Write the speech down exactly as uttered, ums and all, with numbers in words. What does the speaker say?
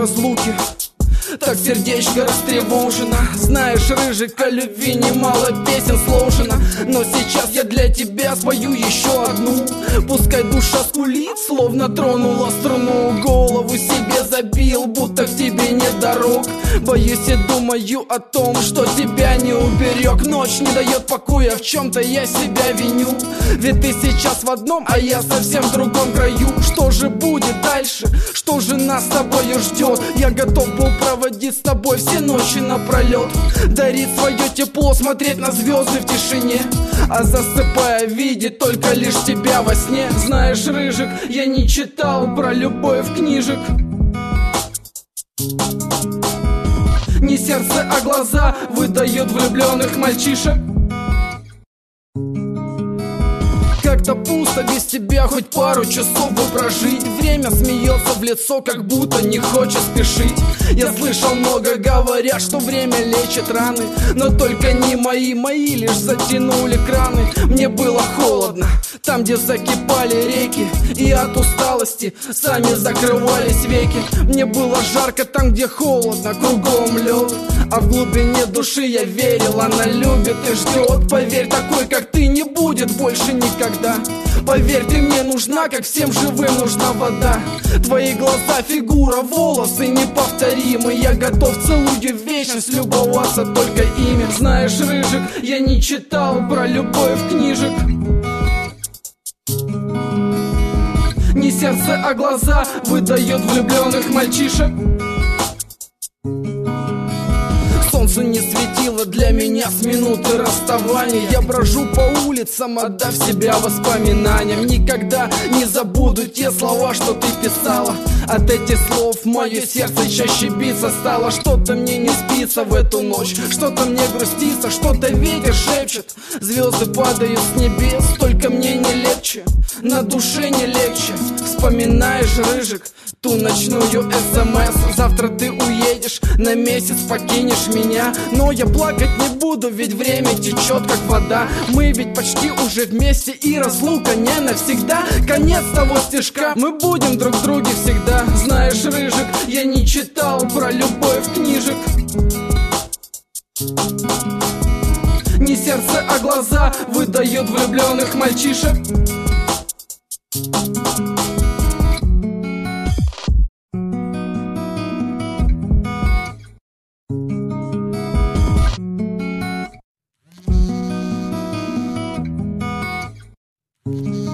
разлуки. Так сердечко растревожено. Знаешь, Рыжик, о любви немало песен сложено, но сейчас я для тебя спою еще одну. Пускай душа скулит, словно тронула струну. Голову себе забил, будто к тебе нет дорог. Боюсь и думаю о том, что тебя не уберег. Ночь не дает покоя, в чем-то я себя виню. Ведь ты сейчас в одном, а я совсем в другом краю. Что же будет дальше? Что же нас с тобою ждет? Я готов был проводить с тобой все ночи напролет, дарить свое тепло, смотреть на звезды в тишине, а засыпая видеть только лишь тебя во сне. Знаешь, Рыжик, я не читал про любовь книжек. Не сердце, а глаза выдают влюбленных мальчишек. Как-то пусто без тебя, хоть пару часов бы прожить. Время смеется в лицо, как будто не хочет спешить. Я слышал много говорят, что время лечит раны, но только не мои, мои лишь затянули краны. Мне было холодно там, где закипали реки, и от усталости сами закрывались веки. Мне было жарко там, где холодно, кругом лед, а в глубине души я верил, она любит и ждет. Поверь, такой как ты не будет больше никогда. Поверь, ты мне нужна, как всем живым нужна вода. Твои глаза, фигура, волосы неповторимы. Я готов целую вечность любоваться только ими. Знаешь, Рыжик, я не читал про любовь книжек. Не сердце, а глаза выдают влюбленных мальчишек. Солнце не светило для меня с минуты расставания. Я брожу по улицам, отдав себя воспоминаниям. Никогда не забуду те слова, что ты писала. От этих слов мое сердце чаще биться стало. Что-то мне не спится в эту ночь, что-то мне грустится, что-то ветер шепчет. Звезды падают с небес, только мне не легче, на душе не легче. Вспоминаешь, Рыжик, ту ночную СМС. Завтра ты уедешь, на месяц покинешь меня, но я плакать не буду, ведь время течет как вода. Мы ведь почти уже вместе, и разлука не навсегда. Конец того стишка, мы будем друг в друге всегда. Знаешь, Рыжик, я не читал про любовь книжек. Не сердце, а глаза выдают влюбленных мальчишек. Thank you.